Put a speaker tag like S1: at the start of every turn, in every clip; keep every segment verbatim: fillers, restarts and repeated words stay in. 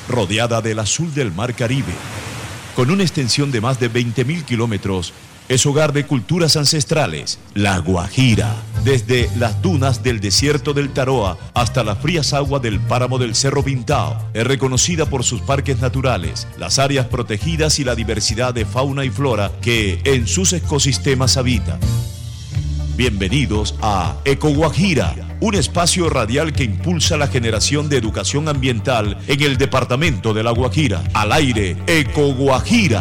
S1: rodeada del azul del Mar Caribe. Con una extensión de más de veinte mil kilómetros, es hogar de culturas ancestrales, La Guajira. Desde las dunas del desierto del Taroa hasta las frías aguas del páramo del Cerro Pintao, es reconocida por sus parques naturales, las áreas protegidas y la diversidad de fauna y flora que en sus ecosistemas habitan. Bienvenidos a Eco Guajira, un espacio radial que impulsa la generación de educación ambiental en el departamento de La Guajira. Al aire, Eco Guajira.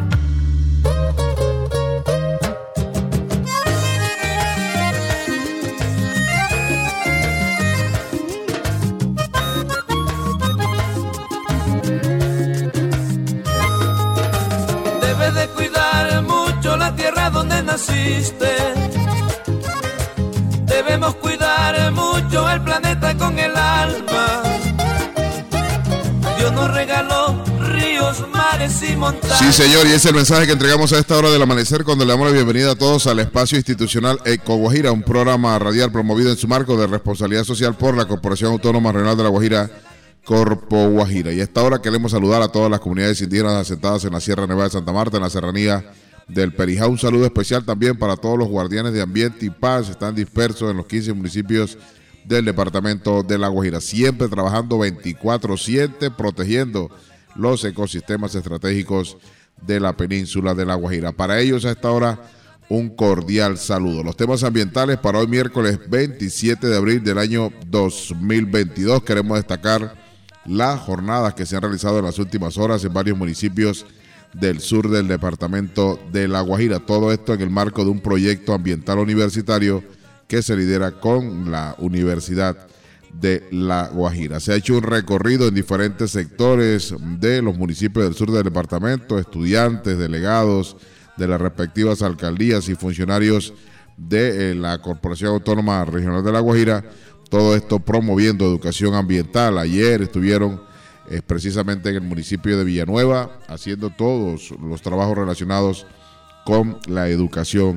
S2: Debes de cuidar mucho la tierra donde naciste. Debemos cuidar mucho el planeta con el alma. Dios nos regaló ríos, mares y montañas.
S3: Sí, señor, y ese es el mensaje que entregamos a esta hora del amanecer cuando le damos la bienvenida a todos al espacio institucional Eco Guajira, un programa radial promovido en su marco de responsabilidad social por la Corporación Autónoma Regional de La Guajira, Corpo Guajira. Y a esta hora queremos saludar a todas las comunidades indígenas asentadas en la Sierra Nevada de Santa Marta, en la serranía del Perijá. Un saludo especial también para todos los guardianes de ambiente y paz. Están dispersos en los quince municipios del departamento de La Guajira, siempre trabajando veinticuatro siete, protegiendo los ecosistemas estratégicos de la península de La Guajira. Para ellos a esta hora un cordial saludo. Los temas ambientales para hoy miércoles veintisiete de abril del año dos mil veintidós. Queremos destacar las jornadas que se han realizado en las últimas horas en varios municipios del sur del departamento de La Guajira. Todo esto en el marco de un proyecto ambiental universitario que se lidera con la Universidad de La Guajira. Se ha hecho un recorrido en diferentes sectores de los municipios del sur del departamento, estudiantes, delegados de las respectivas alcaldías y funcionarios de la Corporación Autónoma Regional de La Guajira. Todo esto promoviendo educación ambiental. Ayer estuvieron es precisamente en el municipio de Villanueva, haciendo todos los trabajos relacionados con la educación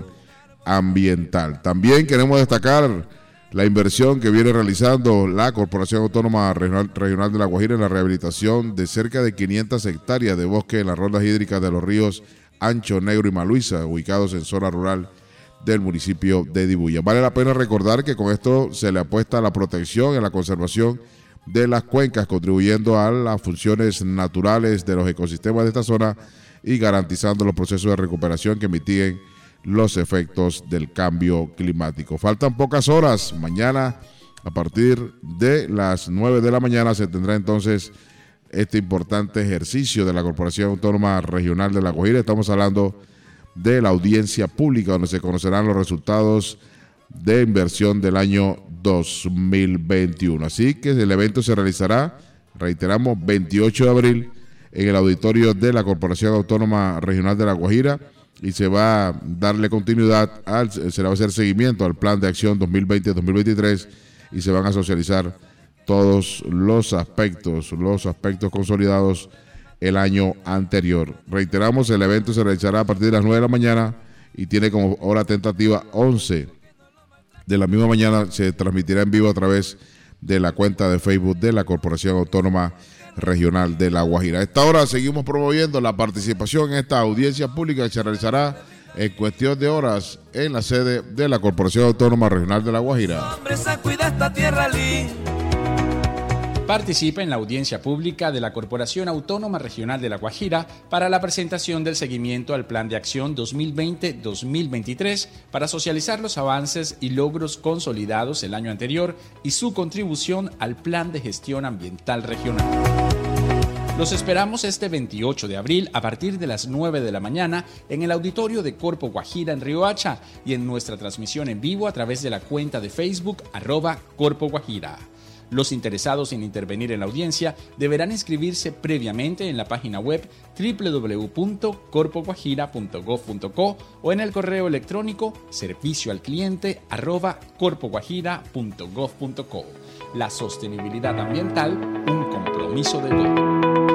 S3: ambiental. También queremos destacar la inversión que viene realizando la Corporación Autónoma Regional, Regional de La Guajira en la rehabilitación de cerca de quinientas hectáreas de bosque en las rondas hídricas de los ríos Ancho, Negro y Maluiza, ubicados en zona rural del municipio de Dibuya. Vale la pena recordar que con esto se le apuesta a la protección y a la conservación de las cuencas, contribuyendo a las funciones naturales de los ecosistemas de esta zona y garantizando los procesos de recuperación que mitiguen los efectos del cambio climático. Faltan pocas horas. Mañana, a partir de las nueve de la mañana, se tendrá entonces este importante ejercicio de la Corporación Autónoma Regional de La Guajira. Estamos hablando de la audiencia pública, donde se conocerán los resultados de inversión del año dos mil veintiuno. Así que el evento se realizará, reiteramos, veintiocho de abril en el auditorio de la Corporación Autónoma Regional de La Guajira, y se va a darle continuidad, al, se le va a hacer seguimiento al plan de acción dos mil veinte a dos mil veintitrés y se van a socializar todos los aspectos, los aspectos consolidados el año anterior. Reiteramos, el evento se realizará a partir de las nueve de la mañana y tiene como hora tentativa once de la misma mañana. Se transmitirá en vivo a través de la cuenta de Facebook de la Corporación Autónoma Regional de La Guajira. A esta hora seguimos promoviendo la participación en esta audiencia pública que se realizará en cuestión de horas en la sede de la Corporación Autónoma Regional de La Guajira.
S4: Participa en la audiencia pública de la Corporación Autónoma Regional de La Guajira para la presentación del seguimiento al Plan de Acción dos mil veinte a dos mil veintitrés para socializar los avances y logros consolidados el año anterior y su contribución al Plan de Gestión Ambiental Regional. Los esperamos este veintiocho de abril a partir de las nueve de la mañana en el auditorio de Corpo Guajira en Riohacha y en nuestra transmisión en vivo a través de la cuenta de Facebook arroba Corpo Guajira. Los interesados en intervenir en la audiencia deberán inscribirse previamente en la página web doble u doble u doble u punto corpo guajira punto gob punto co o en el correo electrónico servicio al cliente arroba corpo guajira punto gob punto co. La sostenibilidad ambiental, un compromiso de todos.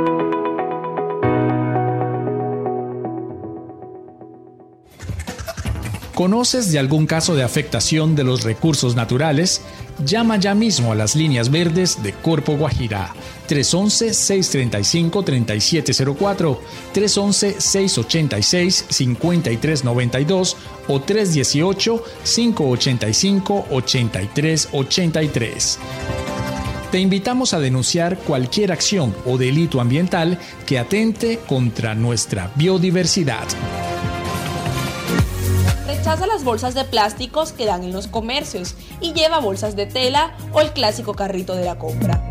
S4: ¿Conoces de algún caso de afectación de los recursos naturales? Llama ya mismo a las líneas verdes de Corpo Guajira, tres once, seis treinta y cinco, treinta y siete cero cuatro, tres once, seis ochenta y seis, cincuenta y tres noventa y dos o tres dieciocho, cinco ochenta y cinco, ochenta y tres ochenta y tres. Te invitamos a denunciar cualquier acción o delito ambiental que atente contra nuestra biodiversidad.
S5: Rechaza las bolsas de plásticos que dan en los comercios y lleva bolsas de tela o el clásico carrito de la compra.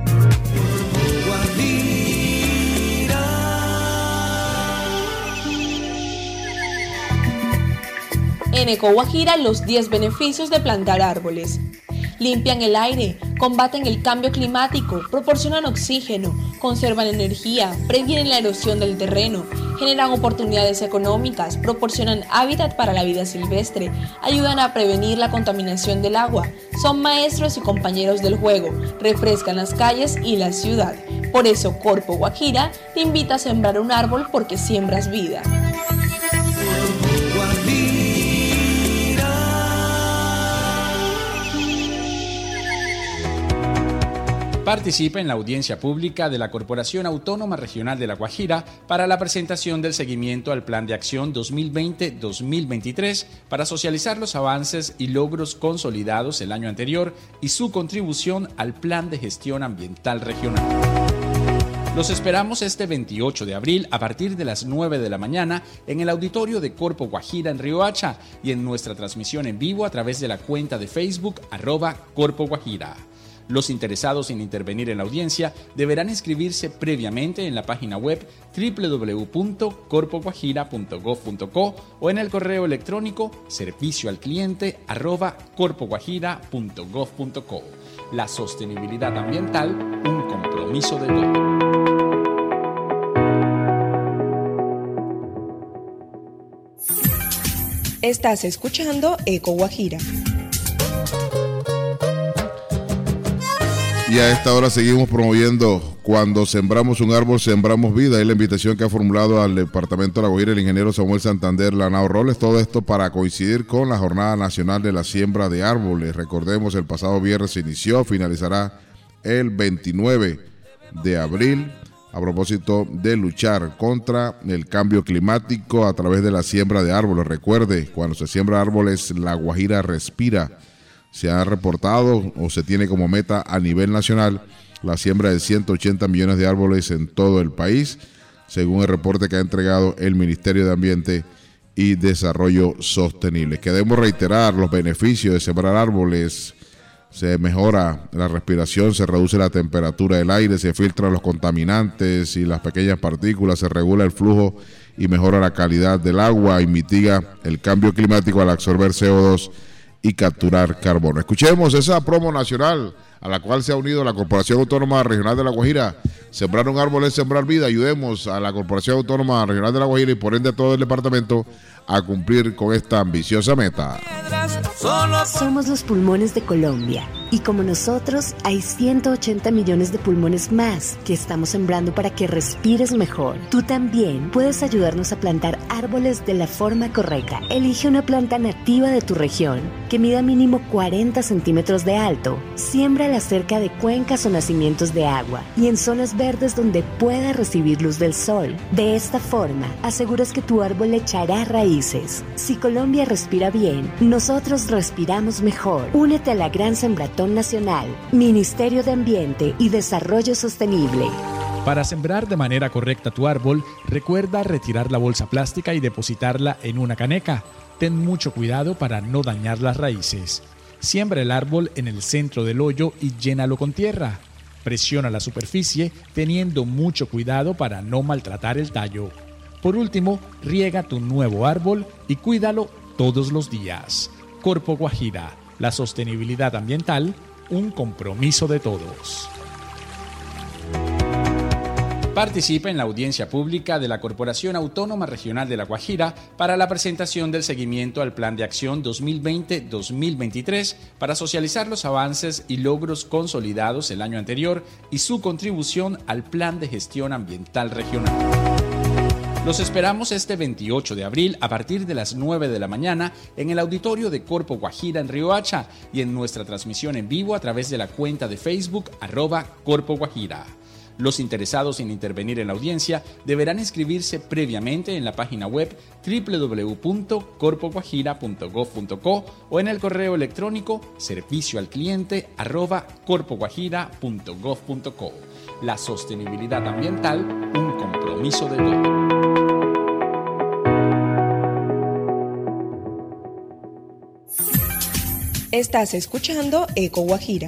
S5: En Eco Guajira, los diez beneficios de plantar árboles. Limpian el aire, combaten el cambio climático, proporcionan oxígeno, conservan energía, previenen la erosión del terreno, generan oportunidades económicas, proporcionan hábitat para la vida silvestre, ayudan a prevenir la contaminación del agua, son maestros y compañeros del juego, refrescan las calles y la ciudad. Por eso Corpo Guajira te invita a sembrar un árbol porque siembras vida.
S4: Participa en la audiencia pública de la Corporación Autónoma Regional de La Guajira para la presentación del seguimiento al Plan de Acción dos mil veinte dos mil veintitrés para socializar los avances y logros consolidados el año anterior y su contribución al Plan de Gestión Ambiental Regional. Los esperamos este veintiocho de abril a partir de las nueve de la mañana en el auditorio de Corpo Guajira en Riohacha y en nuestra transmisión en vivo a través de la cuenta de Facebook arroba Corpo Guajira. Los interesados en intervenir en la audiencia deberán inscribirse previamente en la página web doble u doble u doble u punto corpo guajira punto gob punto co o en el correo electrónico servicio al cliente arroba corpo guajira punto gob punto co. La sostenibilidad ambiental, un compromiso de todos.
S5: Estás escuchando Eco Guajira.
S3: Y a esta hora seguimos promoviendo Cuando sembramos un árbol, sembramos vida. Es la invitación que ha formulado al Departamento de La Guajira el ingeniero Samuel Santander Lanao Roles. Todo esto para coincidir con la Jornada Nacional de la Siembra de Árboles. Recordemos, el pasado viernes se inició, finalizará el veintinueve de abril. A propósito de luchar contra el cambio climático a través de la siembra de árboles. Recuerde, cuando se siembra árboles, La Guajira respira. Se ha reportado o se tiene como meta a nivel nacional la siembra de ciento ochenta millones de árboles en todo el país, según el reporte que ha entregado el Ministerio de Ambiente y Desarrollo Sostenible. Queremos reiterar los beneficios de sembrar árboles. Se mejora la respiración, se reduce la temperatura del aire, se filtran los contaminantes y las pequeñas partículas, se regula el flujo y mejora la calidad del agua y mitiga el cambio climático al absorber C O dos y capturar carbono. Escuchemos esa promo nacional a la cual se ha unido la Corporación Autónoma Regional de La Guajira. Sembrar un árbol es sembrar vida. Ayudemos a la Corporación Autónoma Regional de La Guajira y por ende a todo el departamento a cumplir con esta ambiciosa meta.
S6: Somos los pulmones de Colombia y como nosotros hay ciento ochenta millones de pulmones más que estamos sembrando para que respires mejor. Tú también puedes ayudarnos a plantar árboles de la forma correcta. Elige una planta nativa de tu región que mida mínimo cuarenta centímetros de alto. Siémbrala cerca de cuencas o nacimientos de agua y en zonas verdes donde pueda recibir luz del sol. De esta forma, aseguras que tu árbol echará raíces. Si Colombia respira bien, nosotros respiramos mejor. Únete a la Gran Sembratón Nacional, Ministerio de Ambiente y Desarrollo Sostenible.
S4: Para sembrar de manera correcta tu árbol, recuerda retirar la bolsa plástica y depositarla en una caneca. Ten mucho cuidado para no dañar las raíces. Siembra el árbol en el centro del hoyo y llénalo con tierra. Presiona la superficie teniendo mucho cuidado para no maltratar el tallo. Por último, riega tu nuevo árbol y cuídalo todos los días. Corpo Guajira, la sostenibilidad ambiental, un compromiso de todos. Participa en la audiencia pública de la Corporación Autónoma Regional de La Guajira para la presentación del seguimiento al Plan de Acción dos mil veinte dos mil veintitrés para socializar los avances y logros consolidados el año anterior y su contribución al Plan de Gestión Ambiental Regional. Los esperamos este veintiocho de abril a partir de las nueve de la mañana en el auditorio de Corpo Guajira en Riohacha y en nuestra transmisión en vivo a través de la cuenta de Facebook arroba Corpo Guajira. Los interesados en intervenir en la audiencia deberán inscribirse previamente en la página web doble u doble u doble u punto corpo guajira punto gob punto co o en el correo electrónico servicio al cliente arroba corpo guajira punto gob punto co. La sostenibilidad ambiental, un compromiso de todos.
S5: Estás escuchando Eco Guajira.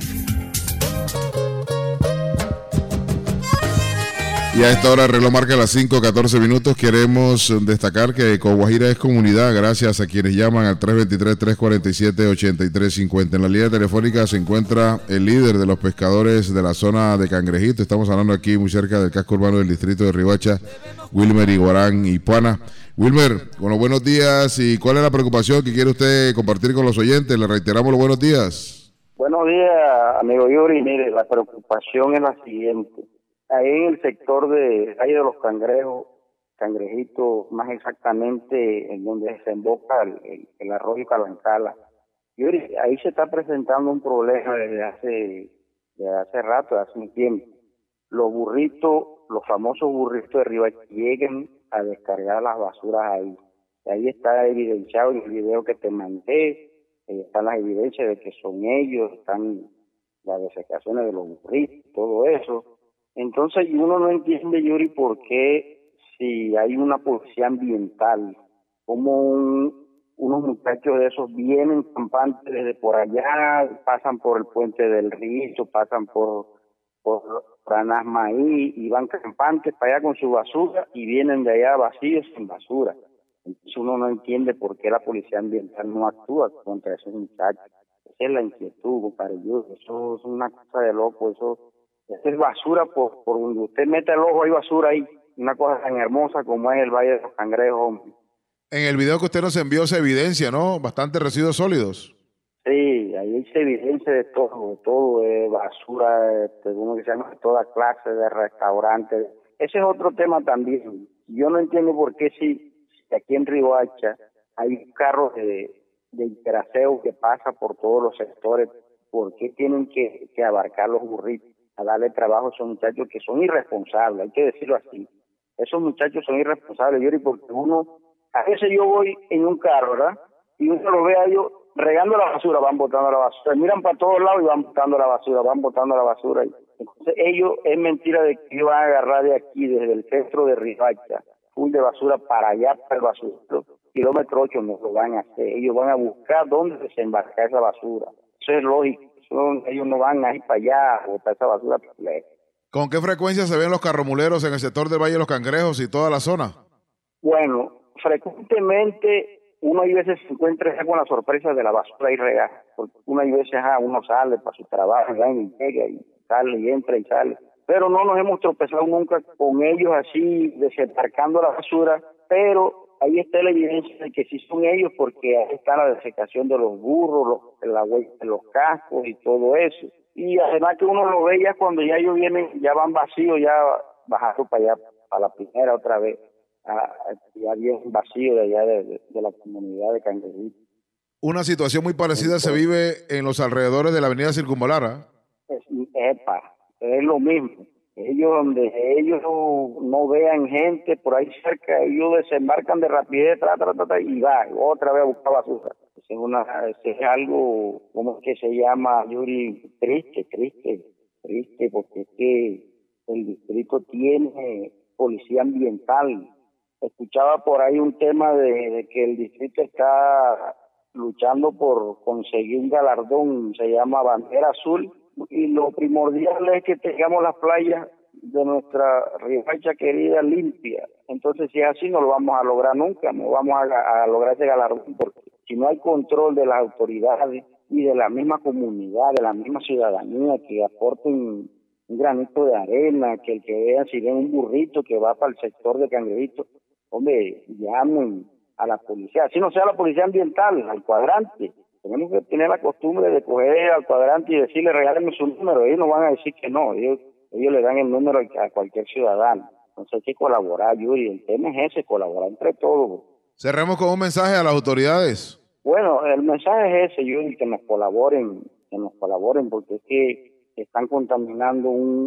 S3: Y a esta hora el reloj marca las cinco catorce minutos. Queremos destacar que Eco Guajira es comunidad gracias a quienes llaman al tres dos tres, tres cuatro siete, ocho tres cinco cero. En la línea telefónica se encuentra el líder de los pescadores de la zona de Cangrejito. Estamos hablando aquí muy cerca del casco urbano del distrito de Riohacha, Wilmer Iguarán y Puana. Wilmer, bueno, buenos días. ¿Y cuál es la preocupación que quiere usted compartir con los oyentes? Le reiteramos los buenos días.
S7: Buenos días, amigo Yuri. Mire, la preocupación es la siguiente. Ahí en el sector de Valle de los Cangrejos, Cangrejito, más exactamente en donde desemboca el, el, el arroyo Calancala, Yuri, ahí se está presentando un problema desde hace, desde hace rato, desde hace un tiempo. Los burritos, los famosos burritos de Riohacha llegan a descargar las basuras ahí. Ahí está evidenciado en el video que te mandé, eh, están las evidencias de que son ellos, están las desecaciones de los burritos, todo eso. Entonces uno no entiende, Yuri, por qué si hay una policía ambiental, como un, unos muchachos de esos vienen campantes desde por allá, pasan por el puente del Rizo, pasan por, por Ranasma ahí y van campantes para allá con su basura y vienen de allá vacíos sin basura. Entonces uno no entiende por qué la policía ambiental no actúa contra esos muchachos. Esa es la inquietud, compadre Yuri. Eso es una cosa de loco, eso... Esa es basura, por, por donde usted mete el ojo hay basura ahí, una cosa tan hermosa como es el Valle de los Cangrejos, hombre. En
S3: el video que usted nos envió se evidencia, ¿no? Bastantes residuos sólidos.
S7: Sí, ahí se evidencia de todo, de todo, de basura, de uno que se llama de toda clase de restaurantes. Ese es otro tema también. Yo no entiendo por qué si, si aquí en Riohacha hay carros de, de interaseo que pasa por todos los sectores, ¿por qué tienen que, que abarcar los burritos? A darle trabajo a esos muchachos que son irresponsables, hay que decirlo así. Esos muchachos son irresponsables, Yuri, porque uno, a veces yo voy en un carro, ¿verdad? Y uno lo ve a ellos regando la basura, van botando la basura, miran para todos lados y van botando la basura, van botando la basura. Entonces ellos, es mentira de que ellos van a agarrar de aquí, desde el centro de Riohacha, full de basura para allá, para el basurero, kilómetro ocho no lo van a hacer. Ellos van a buscar dónde desembarcar esa basura. Eso es lógico. Ellos no van a ir para allá a botar esa basura.
S3: ¿Con qué frecuencia se ven los carromuleros en el sector del Valle de los Cangrejos y toda la zona?
S7: Bueno, frecuentemente uno hay veces se encuentra ya con la sorpresa de la basura y regada, porque uno hay veces ah, uno sale para su trabajo y llega y sale y entra y sale, pero no nos hemos tropezado nunca con ellos así desembarcando la basura, pero ahí está la evidencia de que sí son ellos, porque ahí está la desecación de los burros, los, la huella de los cascos y todo eso. Y además que uno lo ve ya cuando ya ellos vienen, ya van vacíos, ya bajando para allá, para la primera otra vez, a, ya bien vacío de allá de, de, de la comunidad de Cangrejito.
S3: Una situación muy parecida se vive en los alrededores de la avenida Circunvalar, ¿eh?
S7: Es, epa, es lo mismo. Ellos, donde ellos no, no vean gente por ahí cerca, ellos desembarcan de rapidez, tra, tra, tra, tra, y va, otra vez a buscar basura. Es, una, es algo, ¿cómo es que se llama, Yuri? Triste, triste, triste, porque es que el distrito tiene policía ambiental. Escuchaba por ahí un tema de, de que el distrito está luchando por conseguir un galardón, se llama Bandera Azul, y lo primordial es que tengamos las playas de nuestra Riohacha querida limpia. Entonces, si es así, no lo vamos a lograr nunca, no vamos a, a lograr ese galardón, porque si no hay control de las autoridades y de la misma comunidad, de la misma ciudadanía, que aporten un granito de arena, que el que vea, si ven un burrito que va para el sector de Cangrejito, hombre, llamen a la policía, así no sea la policía ambiental, al cuadrante. Tenemos que tener la costumbre de coger al cuadrante y decirle, regálenme su número. Ellos no van a decir que no, ellos, ellos le dan el número a cualquier ciudadano. Entonces hay que colaborar, Yuri, el tema es ese, colaborar entre todos.
S3: Cerremos con un mensaje a las autoridades.
S7: Bueno, el mensaje es ese, Yuri, que nos colaboren, que nos colaboren, porque es que están contaminando un,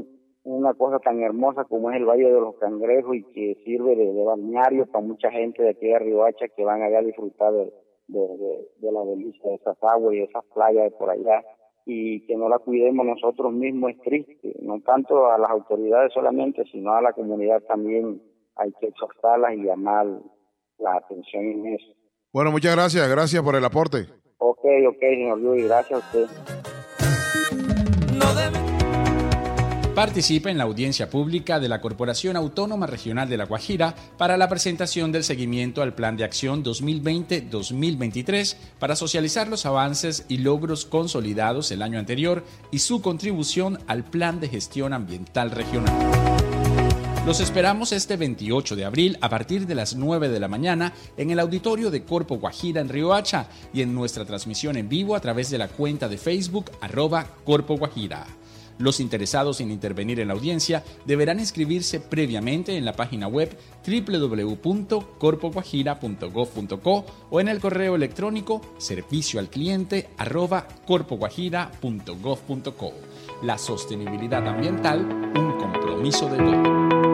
S7: una cosa tan hermosa como es el Valle de los Cangrejos y que sirve de, de balneario para mucha gente de aquí de Riohacha que van allá a disfrutar de, de, de, de la delicia de esas aguas y de esas playas de por allá, y que no la cuidemos nosotros mismos es triste, no tanto a las autoridades solamente, sino a la comunidad también hay que exhortarlas y llamar la atención en eso.
S3: Bueno, muchas gracias, gracias por el aporte.
S7: Ok, ok, señor Luis, gracias a usted.
S2: No debe...
S4: Participa en la audiencia pública de la Corporación Autónoma Regional de La Guajira para la presentación del seguimiento al Plan de Acción dos mil veinte a dos mil veintitrés para socializar los avances y logros consolidados el año anterior y su contribución al Plan de Gestión Ambiental Regional. Los esperamos este veintiocho de abril a partir de las nueve de la mañana en el auditorio de Corpo Guajira en Riohacha y en nuestra transmisión en vivo a través de la cuenta de Facebook arroba Corpo Guajira. Los interesados en intervenir en la audiencia deberán inscribirse previamente en la página web doble u doble u doble u punto corpo guajira punto gob punto co o en el correo electrónico servicio al cliente arroba corpo guajira punto gob punto co. La sostenibilidad ambiental, un compromiso de todos.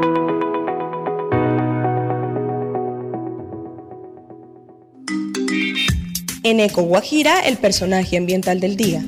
S8: En Eco Guajira, el personaje ambiental del día.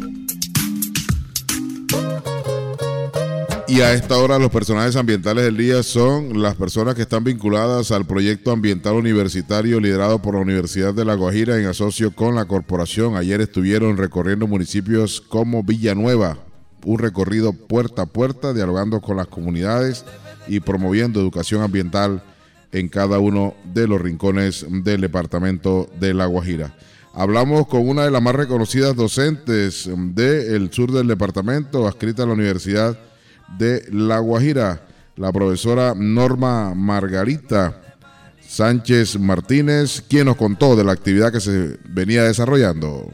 S3: Y a esta hora los personajes ambientales del día son las personas que están vinculadas al proyecto ambiental universitario liderado por la Universidad de La Guajira en asocio con la corporación. Ayer estuvieron recorriendo municipios como Villanueva, un recorrido puerta a puerta, dialogando con las comunidades y promoviendo educación ambiental en cada uno de los rincones del departamento de La Guajira. Hablamos con una de las más reconocidas docentes del sur del departamento, adscrita a la Universidad de La Guajira, la profesora Norma Margarita Sánchez Martínez, quien nos contó de la actividad que se venía desarrollando.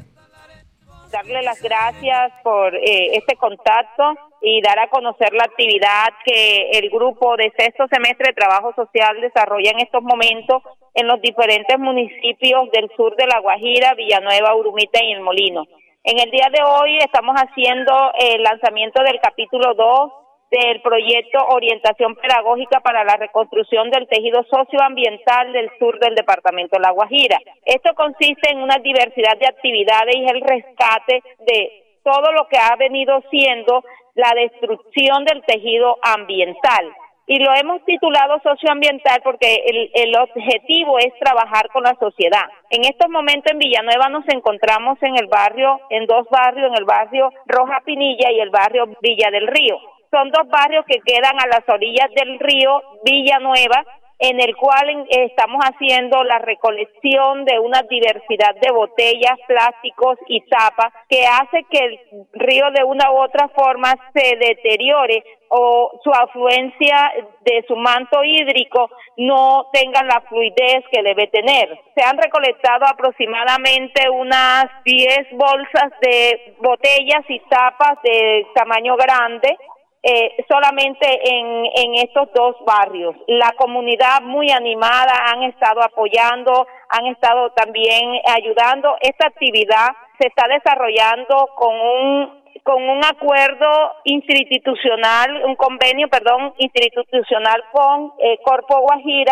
S9: Darle las gracias por eh, este contacto y dar a conocer la actividad que el grupo de sexto semestre de Trabajo Social desarrolla en estos momentos en los diferentes municipios del sur de La Guajira, Villanueva, Urumita y El Molino. En el día de hoy estamos haciendo el lanzamiento del capítulo dos del proyecto Orientación Pedagógica para la Reconstrucción del Tejido Socioambiental del Sur del Departamento de La Guajira. Esto consiste en una diversidad de actividades y el rescate de todo lo que ha venido siendo la destrucción del tejido ambiental. Y lo hemos titulado socioambiental porque el, el objetivo es trabajar con la sociedad. En estos momentos en Villanueva nos encontramos en el barrio, en dos barrios, en el barrio Roja Pinilla y el barrio Villa del Río. Son dos barrios que quedan a las orillas del río Villanueva, en el cual estamos haciendo la recolección de una diversidad de botellas, plásticos y tapas que hace que el río de una u otra forma se deteriore o su afluencia de su manto hídrico no tenga la fluidez que debe tener. Se han recolectado aproximadamente unas diez bolsas de botellas y tapas de tamaño grande, Eh, solamente en, en estos dos barrios. La comunidad muy animada han estado apoyando, han estado también ayudando. Esta actividad se está desarrollando con un con un acuerdo interinstitucional, un convenio, perdón, interinstitucional con eh, Corpo Guajira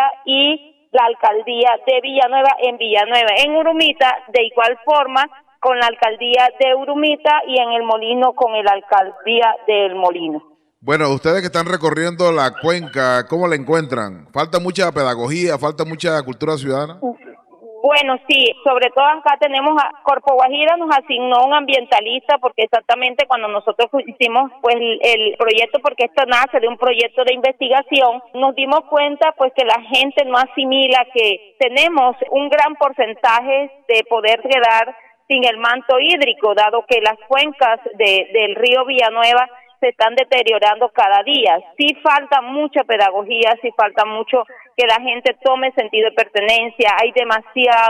S9: y la alcaldía de Villanueva en Villanueva. En Urumita, de igual forma, con la alcaldía de Urumita y en El Molino con la alcaldía del Molino.
S3: Bueno, ustedes que están recorriendo la cuenca, ¿cómo la encuentran? ¿Falta mucha pedagogía, falta mucha cultura ciudadana?
S9: Bueno, sí, sobre todo acá tenemos a Corpo Guajira, nos asignó un ambientalista porque exactamente cuando nosotros hicimos pues el, el proyecto, porque esto nace de un proyecto de investigación, nos dimos cuenta pues que la gente no asimila que tenemos un gran porcentaje de poder quedar sin el manto hídrico, dado que las cuencas de, del río Villanueva se están deteriorando cada día. Sí falta mucha pedagogía, sí falta mucho que la gente tome sentido de pertenencia. Hay demasiada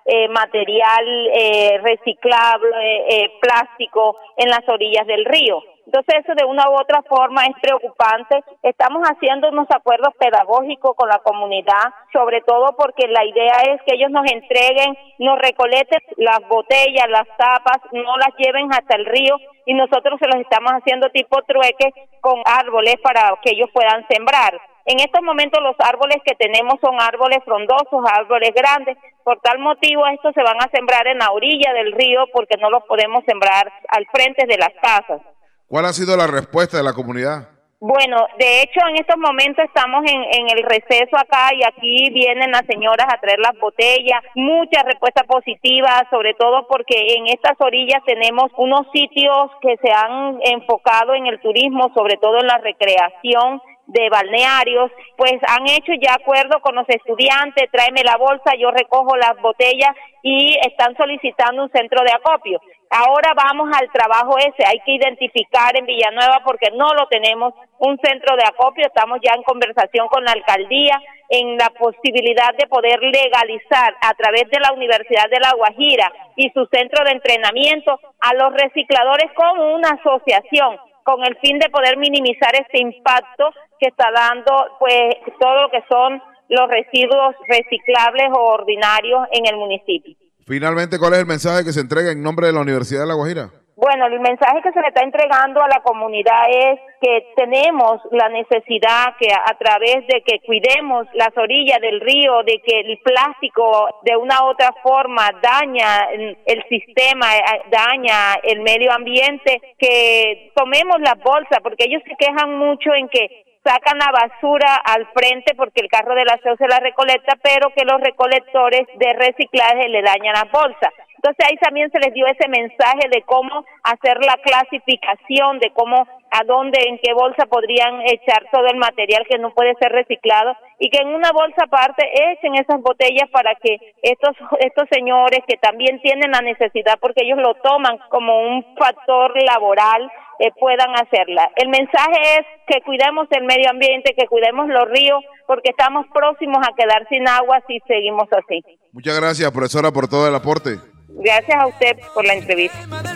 S9: eh, material eh, reciclable, eh, plástico en las orillas del río. Entonces eso de una u otra forma es preocupante. Estamos haciendo unos acuerdos pedagógicos con la comunidad, sobre todo porque la idea es que ellos nos entreguen, nos recolecten las botellas, las tapas, no las lleven hasta el río y nosotros se los estamos haciendo tipo trueque con árboles para que ellos puedan sembrar. En estos momentos los árboles que tenemos son árboles frondosos, árboles grandes. Por tal motivo estos se van a sembrar en la orilla del río porque no los podemos sembrar al frente de las casas.
S3: ¿Cuál ha sido la respuesta de la comunidad?
S9: Bueno, de hecho en estos momentos estamos en, en el receso acá y aquí vienen las señoras a traer las botellas, muchas respuestas positivas, sobre todo porque en estas orillas tenemos unos sitios que se han enfocado en el turismo, sobre todo en la recreación de balnearios, pues han hecho ya acuerdo con los estudiantes, tráeme la bolsa, yo recojo las botellas y están solicitando un centro de acopio. Ahora vamos al trabajo ese, hay que identificar en Villanueva porque no lo tenemos, un centro de acopio, estamos ya en conversación con la alcaldía en la posibilidad de poder legalizar a través de la Universidad de La Guajira y su centro de entrenamiento a los recicladores como una asociación, con el fin de poder minimizar este impacto que está dando pues todo lo que son los residuos reciclables o ordinarios en el municipio.
S3: Finalmente, ¿cuál es el mensaje que se entrega en nombre de la Universidad de La Guajira?
S9: Bueno, el mensaje que se le está entregando a la comunidad es que tenemos la necesidad que a, a través de que cuidemos las orillas del río, de que el plástico de una u otra forma daña el sistema, daña el medio ambiente, que tomemos las bolsas, porque ellos se quejan mucho en que sacan la basura al frente porque el carro del aseo se la recolecta, pero que los recolectores de reciclaje le dañan las bolsas. Entonces ahí también se les dio ese mensaje de cómo hacer la clasificación, de cómo, a dónde, en qué bolsa podrían echar todo el material que no puede ser reciclado y que en una bolsa aparte echen esas botellas para que estos estos señores que también tienen la necesidad, porque ellos lo toman como un factor laboral, eh, puedan hacerla. El mensaje es que cuidemos el medio ambiente, que cuidemos los ríos, porque estamos próximos a quedar sin agua si seguimos así.
S3: Muchas gracias, profesora, por todo el aporte.
S9: Gracias a usted por la entrevista.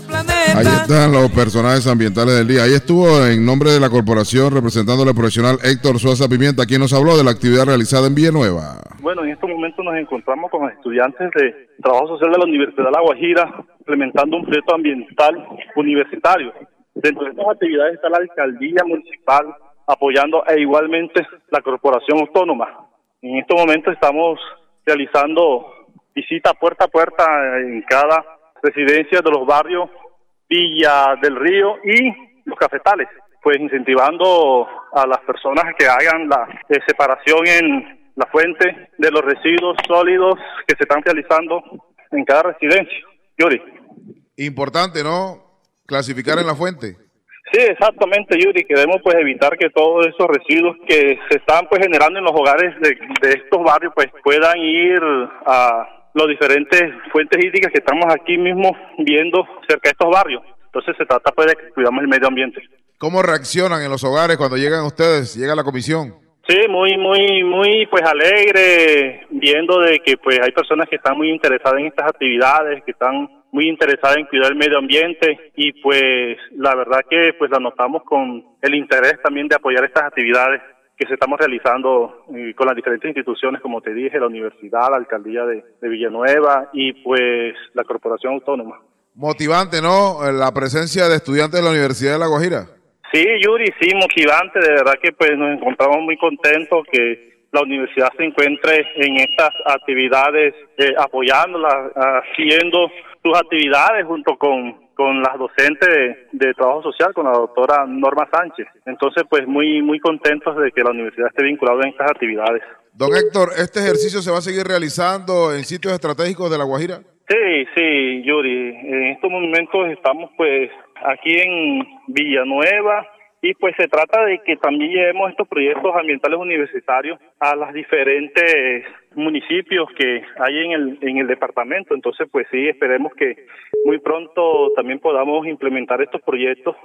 S3: Ahí están los personajes ambientales del día. Ahí estuvo en nombre de la corporación representando al profesional Héctor Sosa Pimienta, quien nos habló de la actividad realizada en Villanueva.
S10: Bueno, en estos momentos nos encontramos con los estudiantes de Trabajo Social de la Universidad de La Guajira implementando un proyecto ambiental universitario. Dentro de estas actividades está la alcaldía municipal apoyando e igualmente la corporación autónoma. En estos momentos estamos realizando visita puerta a puerta en cada residencia de los barrios Villa del Río y los cafetales, pues incentivando a las personas que hagan la eh, separación en la fuente de los residuos sólidos que se están realizando en cada residencia. Yuri.
S3: Importante, ¿no? Clasificar en la fuente.
S10: Sí, exactamente, Yuri. Queremos pues evitar que todos esos residuos que se están pues generando en los hogares de, de estos barrios pues puedan ir a las diferentes fuentes hídricas que estamos aquí mismo viendo cerca de estos barrios. Entonces se trata pues de que cuidamos el medio ambiente.
S3: ¿Cómo reaccionan en los hogares cuando llegan ustedes, llega la comisión?
S10: Sí, muy, muy, muy pues alegre, viendo de que pues hay personas que están muy interesadas en estas actividades, que están muy interesadas en cuidar el medio ambiente y pues la verdad que pues la notamos con el interés también de apoyar estas actividades que se estamos realizando eh, con las diferentes instituciones, como te dije, la universidad, la alcaldía de, de Villanueva y pues la corporación autónoma.
S3: Motivante, ¿no? La presencia de estudiantes de la Universidad de La Guajira.
S10: Sí, Yuri, sí, motivante, de verdad que pues nos encontramos muy contentos que la universidad se encuentre en estas actividades, eh, apoyándolas, haciendo sus actividades junto con con las docentes de, de trabajo social, con la doctora Norma Sánchez. Entonces, pues muy muy contentos de que la universidad esté vinculada en estas actividades.
S3: Don Héctor, ¿este ejercicio se va a seguir realizando en sitios estratégicos de La Guajira?
S10: Sí, sí, Yuri. En estos momentos estamos pues aquí en Villanueva Y pues se trata de que también llevemos estos proyectos ambientales universitarios a los diferentes municipios que hay en el en el departamento. Entonces, pues sí, esperemos que muy pronto también podamos implementar estos proyectos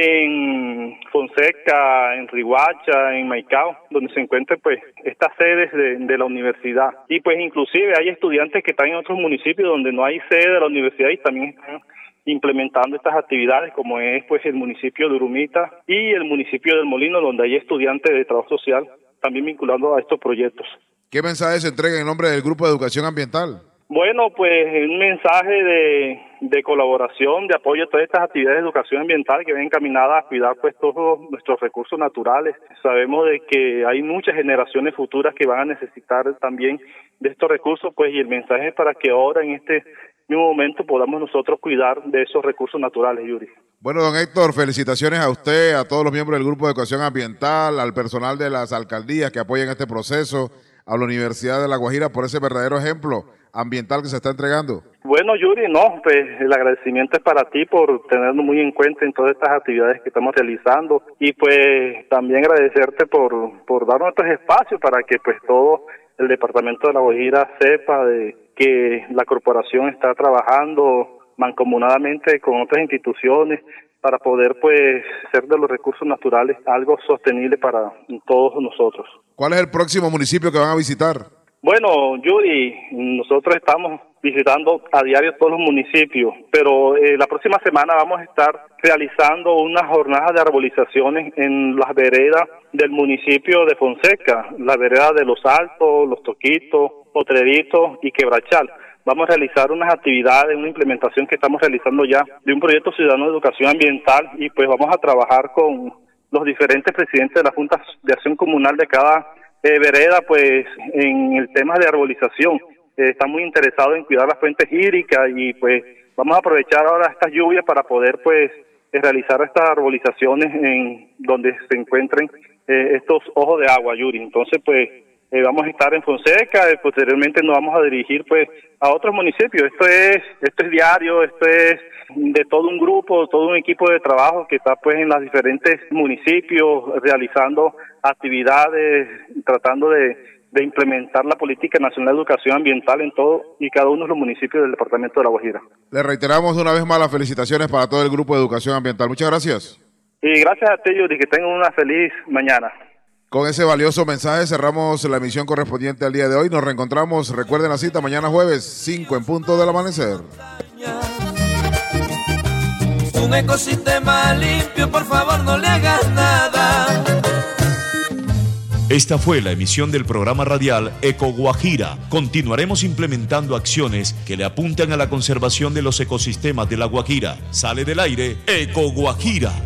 S10: en Fonseca, en Riguacha, en Maicao, donde se encuentren pues estas sedes de, de la universidad. Y pues inclusive hay estudiantes que están en otros municipios donde no hay sede de la universidad y también están implementando estas actividades, como es pues el municipio de Urumita y el municipio del Molino, donde hay estudiantes de trabajo social también vinculando a estos proyectos.
S3: ¿Qué mensaje se entrega en nombre del Grupo de Educación Ambiental?
S10: Bueno, pues un mensaje de, de colaboración, de apoyo a todas estas actividades de educación ambiental que ven encaminadas a cuidar pues todos nuestros recursos naturales. Sabemos de que hay muchas generaciones futuras que van a necesitar también de estos recursos, pues, y el mensaje es para que ahora en este mismo momento podamos nosotros cuidar de esos recursos naturales, Yuri.
S3: Bueno, don Héctor, felicitaciones a usted, a todos los miembros del Grupo de Educación Ambiental, al personal de las alcaldías que apoyan este proceso, a la Universidad de La Guajira por ese verdadero ejemplo ambiental que se está entregando. Bueno, Yuri, no, pues el agradecimiento es para ti por tenernos muy en cuenta en todas estas actividades que estamos realizando y pues también agradecerte por, por darnos estos espacios para que pues todo el departamento de La Guajira sepa de que la corporación está trabajando mancomunadamente con otras instituciones para poder pues hacer de los recursos naturales algo sostenible para todos nosotros. ¿Cuál es el próximo municipio que van a visitar? Bueno, Yuri, nosotros estamos visitando a diario todos los municipios, pero eh, la próxima semana vamos a estar realizando una jornada de arbolizaciones en las veredas del municipio de Fonseca, la vereda de Los Altos, Los Toquitos, Potreritos y Quebrachal. Vamos a realizar unas actividades, una implementación que estamos realizando ya de un proyecto ciudadano de educación ambiental y pues vamos a trabajar con los diferentes presidentes de la Junta de Acción Comunal de cada eh, vereda, pues en el tema de arbolización. Eh, están muy interesados en cuidar las fuentes hídricas y pues vamos a aprovechar ahora estas lluvias para poder pues eh, realizar estas arbolizaciones en donde se encuentren eh, estos ojos de agua, Yuri. Entonces pues Eh, vamos a estar en Fonseca, eh, posteriormente nos vamos a dirigir pues a otros municipios. Esto es esto es diario, esto es de todo un grupo, todo un equipo de trabajo que está pues en los diferentes municipios realizando actividades, tratando de, de implementar la Política Nacional de Educación Ambiental en todo y cada uno de los municipios del departamento de La Guajira. Le reiteramos una vez más las felicitaciones para todo el Grupo de Educación Ambiental. Muchas gracias. Y gracias a ti, Yuri, que tengan una feliz mañana. Con ese valioso mensaje cerramos la emisión correspondiente al día de hoy. Nos reencontramos, recuerden la cita, mañana jueves, cinco en punto del amanecer.
S2: Un ecosistema limpio, por favor, no le hagas nada.
S1: Esta fue la emisión del programa radial Eco Guajira. Continuaremos implementando acciones que le apuntan a la conservación de los ecosistemas de La Guajira. Sale del aire Eco Guajira.